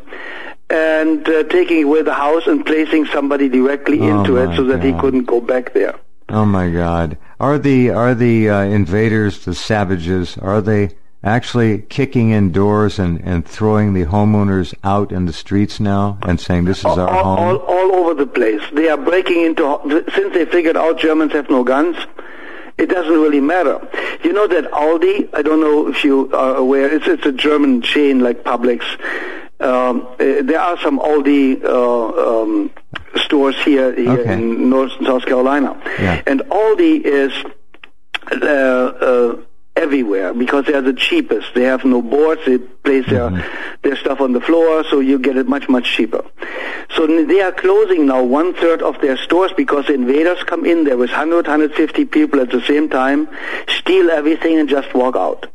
and uh, taking away the house and placing somebody directly
oh
into it so that
God.
he couldn't go back there.
Oh my God! Are the are the uh, invaders, the savages, are they actually kicking in doors and, and throwing the homeowners out in the streets now and saying this is
all,
our
all,
home?
All, all over the place. They are breaking into, since they figured out Germans have no guns, it doesn't really matter. You know that Aldi, I don't know if you are aware, it's, it's a German chain like Publix. Um, uh, there are some Aldi uh, um, stores here, here
okay.
in North and South Carolina.
Yeah.
And Aldi is uh, uh, everywhere because they are the cheapest. They have no boards. They place their, mm-hmm. their stuff on the floor, so you get it much, much cheaper. So they are closing now one-third of their stores because the invaders come in there with one hundred, one hundred fifty people at the same time, steal everything, and just walk out.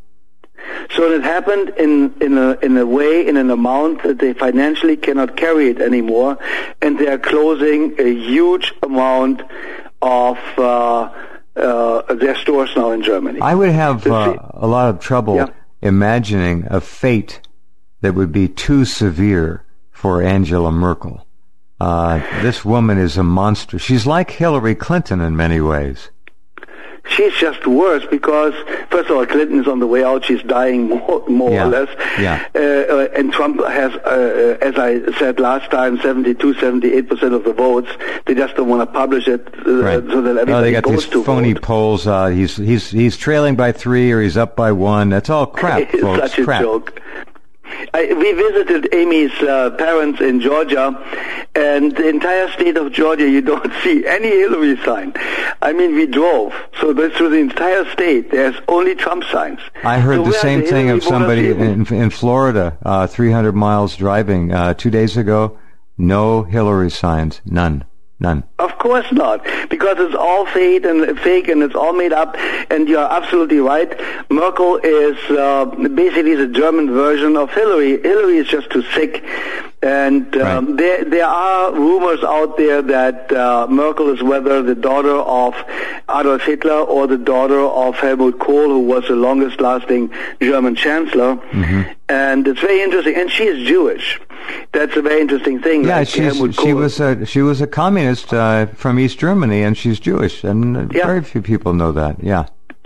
So it happened in, in, a, in a way, in an amount that they financially cannot carry it anymore, and they are closing a huge amount of uh, uh, their stores now in Germany.
I would have uh, a lot of trouble
yeah.
imagining a fate that would be too severe for Angela Merkel. Uh, this woman is a monster. She's like Hillary Clinton in many ways.
She's just worse because, first of all, Clinton is on the way out. She's dying more, more
yeah.
or less.
Yeah.
Uh, uh, and Trump has, uh, as I said last time, seventy-two, seventy-eight percent of the votes. They just don't want to publish it uh,
right.
so that everybody
oh, they got
goes
these
to
phony
vote.
polls. Uh, he's he's he's trailing by three or he's up by one. That's all crap,
It's
folks.
such a
crap.
joke. I, we visited Amy's uh, parents in Georgia, and the entire state of Georgia, you don't see any Hillary sign. I mean, we drove, so that's through the entire state. There's only Trump signs.
I heard
so
the same
the
thing
Hillary
of somebody
voters
in, in Florida, uh, three hundred miles driving uh, two days ago. No Hillary signs, none. None.
Of course not, because it's all fake and fake, and it's all made up. And you're absolutely right. Merkel is uh, basically the German version of Hillary. Hillary is just too sick, and um,
right.
there there are rumors out there that uh, Merkel is whether the daughter of Adolf Hitler or the daughter of Helmut Kohl, who was the longest-lasting German chancellor.
Mm-hmm.
And it's very interesting. And she is Jewish. That's a very interesting thing.
Yeah,
like
she's, she was a she was a communist uh, from East Germany, and she's Jewish, and
yeah.
very few people know that. Yeah,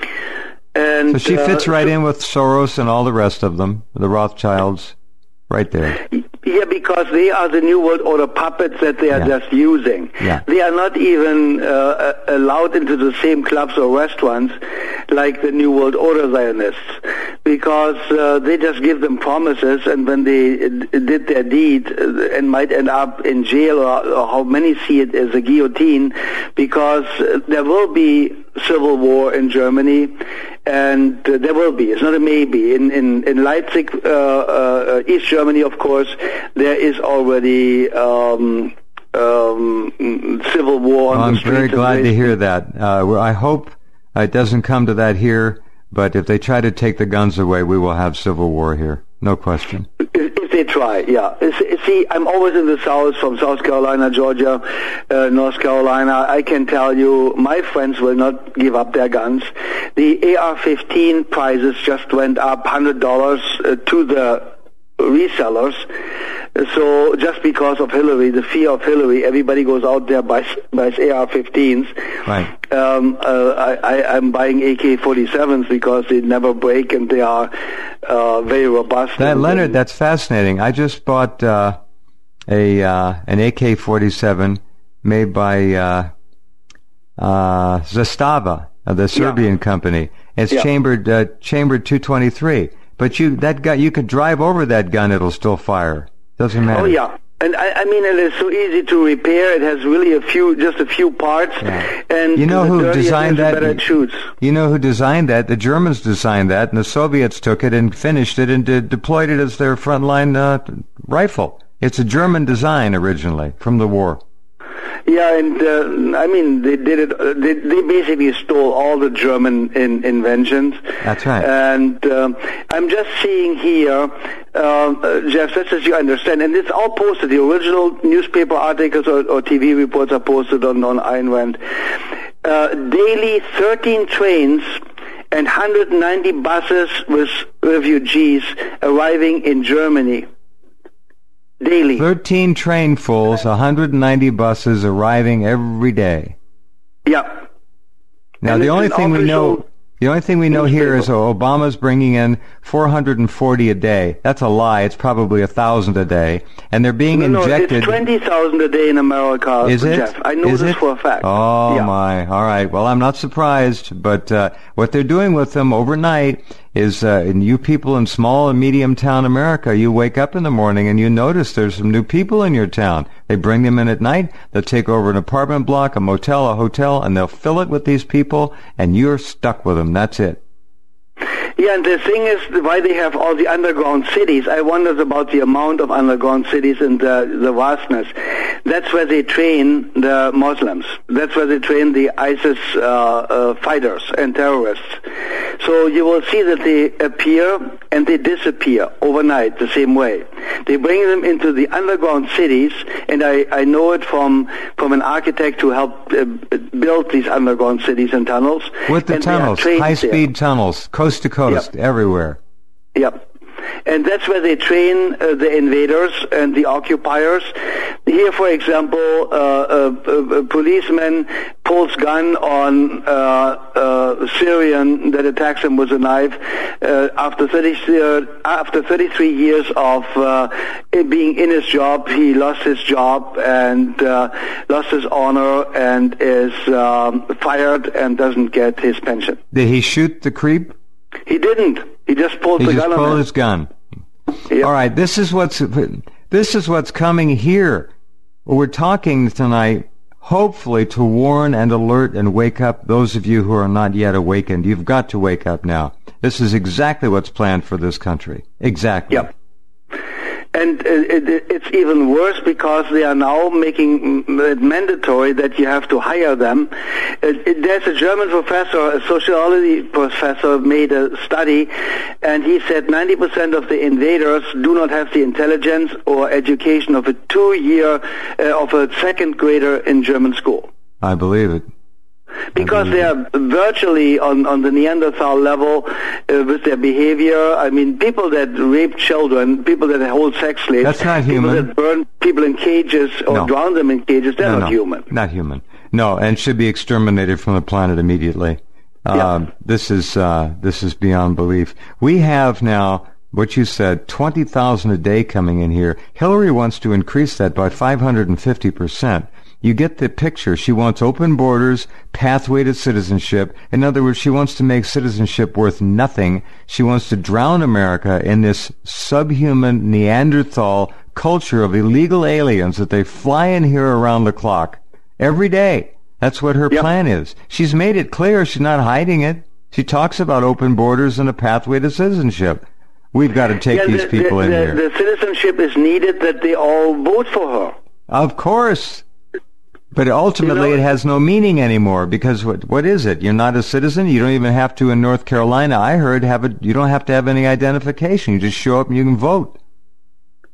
and
so she fits
uh,
right
so,
in with Soros and all the rest of them, the Rothschilds, right there.
Yeah, because they are the New World Order puppets that they are
Yeah.
just using.
Yeah.
They are not even uh, allowed into the same clubs or restaurants like the New World Order Zionists, because uh, they just give them promises, and when they uh, did their deed uh, and might end up in jail, or, or how many see it as a guillotine, because uh, there will be civil war in Germany, and uh, there will be. It's not a maybe. In in, in Leipzig, uh, uh, East Germany, of course, there is already um, um, civil war on
Well,
the
I'm
streets.
very
of
glad to
Leipzig.
hear that. Uh, well, I hope it doesn't come to that here, but if they try to take the guns away, we will have civil war here. No question.
If, if they try, yeah. See, I'm always in the South, from South Carolina, Georgia, uh, North Carolina. I can tell you, my friends will not give up their guns. The A R fifteen prices just went up one hundred dollars uh, to the resellers. So just because of Hillary, the fear of Hillary, everybody goes out there buys buys A R fifteens.
Right.
Um, uh, I, I, I'm buying A K forty-sevens because they never break and they are uh, very robust.
That
and,
Leonard,
and,
that's fascinating. I just bought uh, a uh, an A K forty-seven made by uh, uh, Zastava, uh, the Serbian
yeah.
company. It's
yeah.
chambered uh, chambered two twenty-three. But you that gun, you could drive over that gun; it'll still fire. Doesn't matter.
Oh yeah, and I, I mean it is so easy to repair. It has really a few, just a few parts.
Yeah.
And
you know who designed that?
Better it shoots.
You know who designed that? The Germans designed that, and the Soviets took it and finished it and did, deployed it as their frontline uh, rifle. It's a German design originally from the war.
Yeah, and uh, I mean they did it. Uh, they, they basically stole all the German in, inventions.
That's right.
And um, I'm just seeing here, uh, uh, Jeff, just as you understand, and it's all posted. The original newspaper articles or, or T V reports are posted on on Ayn Rand. Uh, daily, thirteen trains and one hundred ninety buses with refugees arriving in Germany. Daily.
Thirteen trainfuls, one hundred ninety buses arriving every day.
Yeah.
Now
and
the only thing we know, the only thing we know here is Obama's bringing in four hundred forty a day. That's a lie. It's probably a thousand a day, and they're being
no,
injected.
No, it's twenty thousand a day in America.
Is it?
Jeff. I know
is
this
it?
for a fact.
Oh
yeah.
my! All right. Well, I'm not surprised, but uh, what they're doing with them overnight is, uh, and you people in small and medium town America, you wake up in the morning and you notice there's some new people in your town. They bring them in at night. They'll take over an apartment block, a motel, a hotel, and they'll fill it with these people, and you're stuck with them. That's it.
Yeah, and the thing is, why they have all the underground cities, I wondered about the amount of underground cities and the, the vastness. That's where they train the Muslims. That's where they train the ISIS uh, uh, fighters and terrorists. So you will see that they appear and they disappear overnight the same way. They bring them into the underground cities, and I, I know it from, from an architect who helped uh, build these underground cities and tunnels.
With the
and
tunnels, high-speed tunnels, coast to coast,
yep.
everywhere.
Yep. And that's where they train uh, the invaders and the occupiers. Here, for example, uh, a, a, a policeman pulls gun on uh, a Syrian that attacks him with a knife. Uh, after thirty, uh, after thirty-three years of uh, being in his job, he lost his job and uh, lost his honor and is um, fired and doesn't get his pension.
Did he shoot the creep?
He didn't. He just pulled
he
the
just
gun
pulled
on him.
his gun.
Yep.
All right, this is what's this is what's coming here. We're talking tonight, hopefully, to warn and alert and wake up those of you who are not yet awakened. You've got to wake up now. This is exactly what's planned for this country. Exactly.
Yep. And uh, it, it's even worse because they are now making it mandatory that you have to hire them. It, it, there's a German professor, a sociology professor, made a study, and he said ninety percent of the invaders do not have the intelligence or education of a two-year, uh, of a second grader in German school.
I believe it.
Because they are virtually on, on the Neanderthal level uh, with their behavior. I mean, people that rape children, people that hold sex slaves,
that's not
people
human.
that burn people in cages or
no.
drown them in cages, they're
no,
not
no,
human.
Not human. No, and should be exterminated from the planet immediately.
Yeah.
Uh, this is uh, this is beyond belief. We have now, what you said, twenty thousand a day coming in here. Hillary wants to increase that by five hundred fifty percent. You get the picture. She wants open borders, pathway to citizenship. In other words, she wants to make citizenship worth nothing. She wants to drown America in this subhuman Neanderthal culture of illegal aliens that they fly in here around the clock every day. That's what her
yep.
plan is. She's made it clear. She's not hiding it. She talks about open borders and a pathway to citizenship. We've got to take
yeah,
these
the,
people
the,
in
the,
here.
The citizenship is needed that they all vote for her.
Of course. But ultimately, you know, it has no meaning anymore because what what is it? You're not a citizen. You don't even have to in North Carolina. I heard have a you don't have to have any identification. You just show up and you can vote.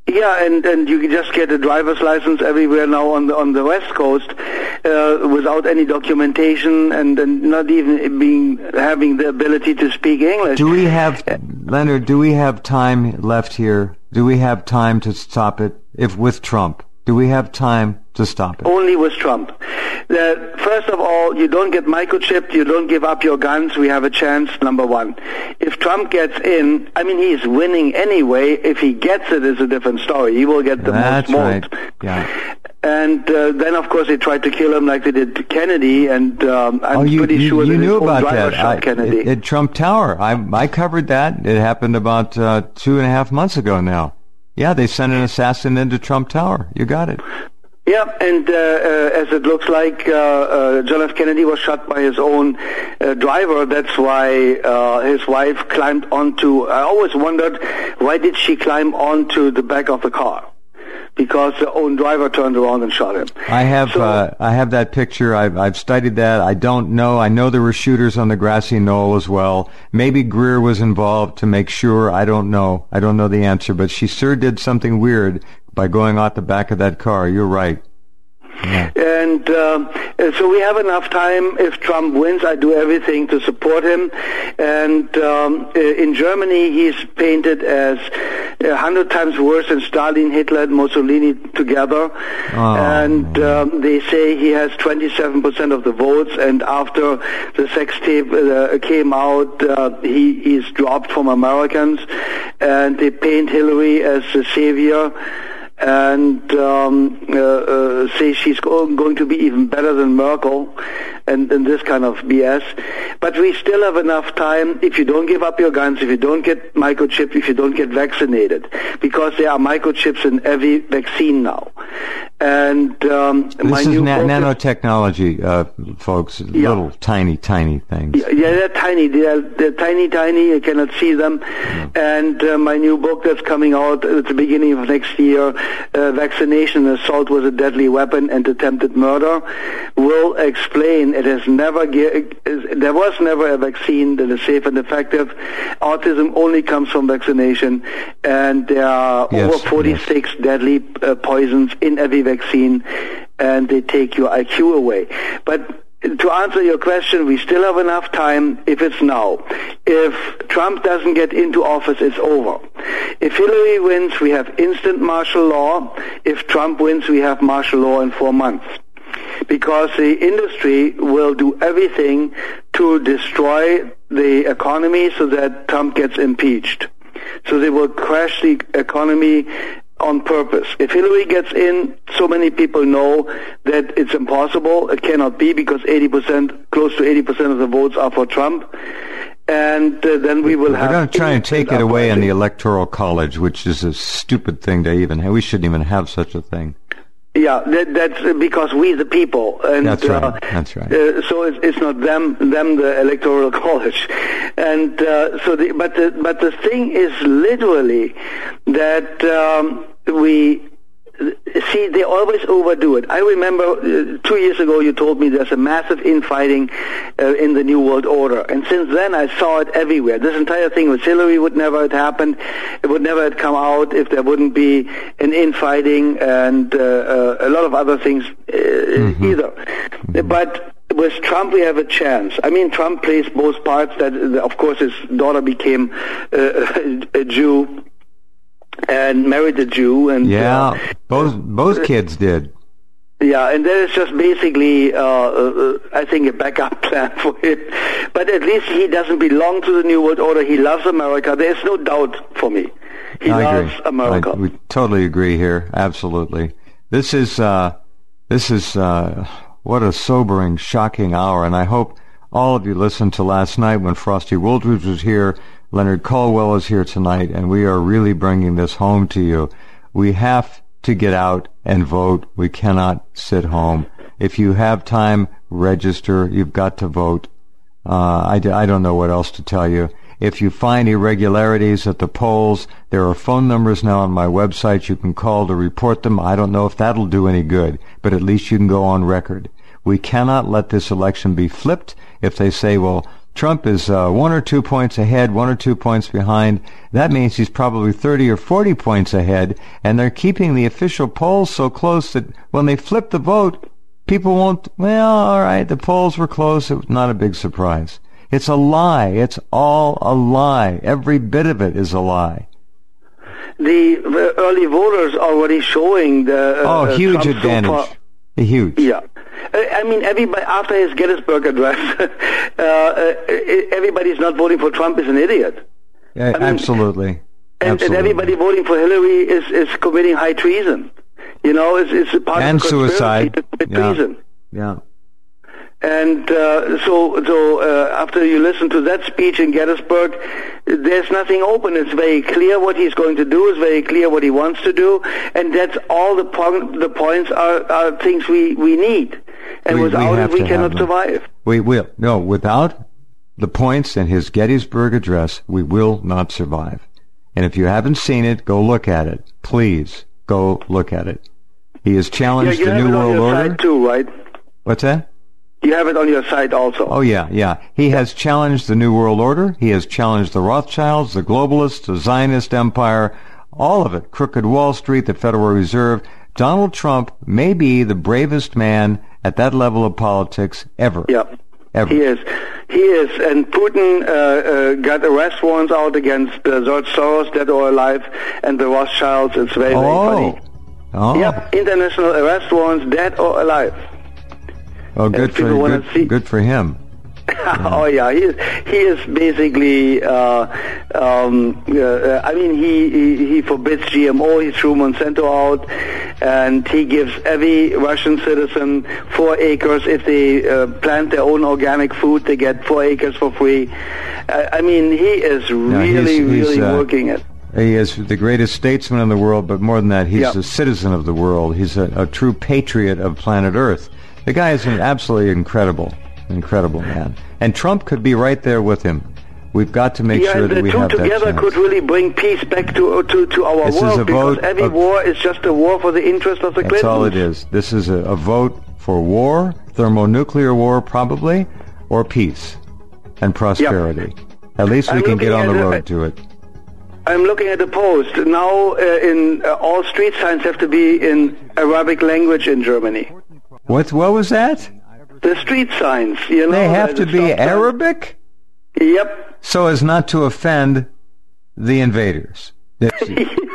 Yeah, and, and you can just get a driver's license everywhere now on the on the West Coast uh, without any documentation and, and not even being having the ability to speak English.
Do we have, Leonard, do we have time left here? Do we have time to stop it if with Trump? Do we have time to stop it?
Only with Trump. Uh, first of all, you don't get microchipped, you don't give up your guns, we have a chance, number one. If Trump gets in, I mean, he's winning anyway. If he gets it, it's a different story. He will get the
That's
most votes.
Right. Yeah.
And uh, then, of course, they tried to kill him like they did to Kennedy, and um, I'm
oh, you,
pretty
you,
sure
you
that
knew
his own
about
driver
that.
shot
I,
Kennedy.
At, at Trump Tower. I, I covered that. It happened about uh, two and a half months ago now. Yeah, they sent an assassin into Trump Tower. You got it.
Yeah, and uh, uh, as it looks like, uh, uh, John F. Kennedy was shot by his own uh, driver. That's why uh, his wife climbed onto. I always wondered, why did she climb onto the back of the car? Because the own driver turned around and shot him.
I have
so,
uh, I have that picture. I've, I've studied that. I don't know. I know there were shooters on the grassy knoll as well. Maybe Greer was involved to make sure. I don't know. I don't know the answer. But she sure did something weird by going out the back of that car. You're right. Yeah.
And uh, so we have enough time. If Trump wins, I do everything to support him. And um, in Germany, he's painted as a hundred times worse than Stalin, Hitler, and Mussolini together.
Oh.
And um, they say he has twenty-seven percent of the votes. And after the sex tape uh, came out, uh, he is dropped from Americans. And they paint Hillary as the savior. And um, uh, uh, say she's go- going to be even better than Merkel, and, and this kind of B S. But we still have enough time if you don't give up your guns, if you don't get microchipped, if you don't get vaccinated, because there are microchips in every vaccine now. And um,
this
my
is
new
na-
book
nanotechnology, uh, folks.
Yeah.
Little tiny, tiny things.
Yeah, yeah, they're tiny. They're, they're tiny, tiny. You cannot see them.
Yeah.
And uh, my new book that's coming out at the beginning of next year, uh, Vaccination Assault with a Deadly Weapon and Attempted Murder, will explain it has never, ge- there was never a vaccine that is safe and effective. Autism only comes from vaccination, and there are
Yes,
over forty-six
yes.
deadly uh, poisons in every vaccine, and they take your I Q away. But to answer your question, we still have enough time if it's now. If Trump doesn't get into office, it's over. If Hillary wins, we have instant martial law. If Trump wins, we have martial law in four months. Because the industry will do everything to destroy the economy so that Trump gets impeached. So they will crash the economy on purpose. If Hillary gets in, so many people know that it's impossible. It cannot be because eighty percent, close to eighty percent of the votes are for Trump. And uh, then we will
We're
have...
We're going to try and take it away in the Electoral College, which is a stupid thing to even have. We shouldn't even have such a thing.
Yeah, that, that's because we the people. And,
that's right.
Uh,
that's right.
Uh, so it's, it's not them, them the Electoral College. And uh, so, the, but the but the thing is literally that um, we see they always overdo it. I remember uh, two years ago you told me there's a massive infighting uh, in the New World Order, and since then I saw it everywhere. This entire thing with Hillary would never have happened. It would never have come out if there wouldn't be an infighting and uh, uh, a lot of other things uh, mm-hmm. either. Mm-hmm. But with Trump, we have a chance. I mean, Trump plays both parts. That, of course, his daughter became uh, a Jew and married a Jew, and
yeah,
uh,
both both kids did.
Yeah, and that is just basically, uh, uh, I think, a backup plan for him. But at least he doesn't belong to the New World Order. He loves America. There's no doubt for me. He
I
loves
agree.
America.
I, we totally agree here. Absolutely. This is uh, this is uh, what a sobering, shocking hour, and I hope all of you listened to last night when Frosty Wooldridge was here. Leonard Caldwell is here tonight, and we are really bringing this home to you. We have to get out and vote. We cannot sit home. If you have time, register. You've got to vote. Uh, I, I don't know what else to tell you. If you find irregularities at the polls, there are phone numbers now on my website you can call to report them. I don't know if that'll do any good, but at least you can go on record. We cannot let this election be flipped if they say, well, Trump is uh, one or two points ahead, one or two points behind. That means he's probably thirty or forty points ahead, and they're keeping the official polls so close that when they flip the vote, people won't, well, all right, the polls were close. It was not a big surprise. It's a lie. It's all a lie. Every bit of it is a lie.
The, the early voters already showing the... Uh,
oh, huge
Trump
advantage.
So far.
Huge.
Yeah. I mean, everybody, after his Gettysburg Address, uh, uh, everybody's not voting for Trump is an idiot.
Yeah,
I mean,
absolutely.
And,
absolutely.
and everybody voting for Hillary is, is committing high treason. You know, it's, it's a part
and
of the conspiracy
suicide.
to commit
Yeah.
treason.
Yeah.
And uh, so, so uh, after you listen to that speech in Gettysburg, there's nothing open. It's very clear what he's going to do. It's very clear what he wants to do, and that's all the po- the points are, are things we, we need. And
we,
without
we
it, we cannot
them.
survive.
We will no. Without the points in his Gettysburg Address, we will not survive. And if you haven't seen it, go look at it. Please go look at it. He has challenged
yeah, you
the
have
New
it on
World
your
Order.
Side too, right?
What's that?
You have it on your site also.
Oh, yeah, yeah. He has challenged the New World Order. He has challenged the Rothschilds, the globalists, the Zionist empire, all of it. Crooked Wall Street, the Federal Reserve. Donald Trump may be the bravest man at that level of politics ever.
Yeah,
ever.
He is. He is. And Putin uh, uh, got arrest warrants out against uh, George Soros, dead or alive, and the Rothschilds. It's very, very
oh.
funny.
Oh.
Yep, international arrest warrants, dead or alive.
Oh, good for good,
see.
good for him. Yeah.
Oh yeah, he is. He is basically. Uh, um, uh, I mean, he, he he forbids G M O. He threw Monsanto out, and he gives every Russian citizen four acres if they uh, plant their own organic food. They get four acres for free. Uh, I mean, he is
No,
really,
he's, he's,
really
uh,
working it.
He is the greatest statesman in the world, but more than that, he's
Yep.
a citizen of the world. He's a, a true patriot of planet Earth. The guy is an absolutely incredible, incredible man. And Trump could be right there with him. We've got to make
yeah,
sure
and
that
the
we
two
have that
together
chance.
could really bring peace back to to, to our
This is
world,
a
because
vote
every
of-
war is just a war for the interest of the
That's
Clintons.
all it is. This is a, a vote for war, thermonuclear war probably, or peace and prosperity. At least we
I'm
can get
looking
on the
at
road
it-
to it.
I'm looking at the post now. Uh, in uh, all street signs have to be in Arabic language in Germany.
What, what was that?
The street signs, you know,
They have
the
to be
stop sign.
Arabic?
Yep.
So as not to offend the invaders. That's-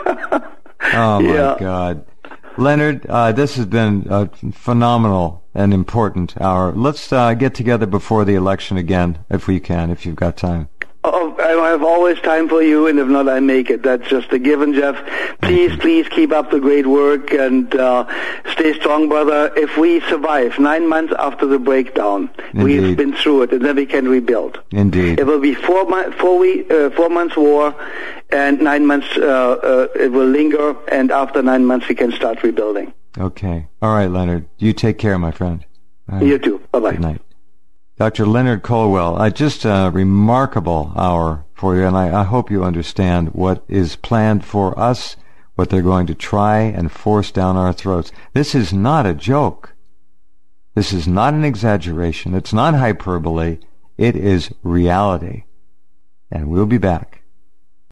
Oh, my
Yeah.
God. Leonard, uh, this has been a phenomenal and important hour. Let's uh, get together before the election again, if we can, if you've got time.
Oh, I have always time for you, and if not, I make it. That's just a given, Jeff. Please, please keep up the great work and uh, stay strong, brother. If we survive nine months after the breakdown, we've
Indeed.
been through it, and then we can rebuild.
Indeed.
It will be four, mo- four, week, uh, four months war, and nine months uh, uh, it will linger, and after nine months we can start rebuilding.
Okay. All right, Leonard. You take care, my friend. All right.
You too. Bye-bye.
Good night. Doctor Leonard Colwell, uh, just a remarkable hour for you, and I, I hope you understand what is planned for us, what they're going to try and force down our throats. This is not a joke. This is not an exaggeration. It's not hyperbole. It is reality. And we'll be back.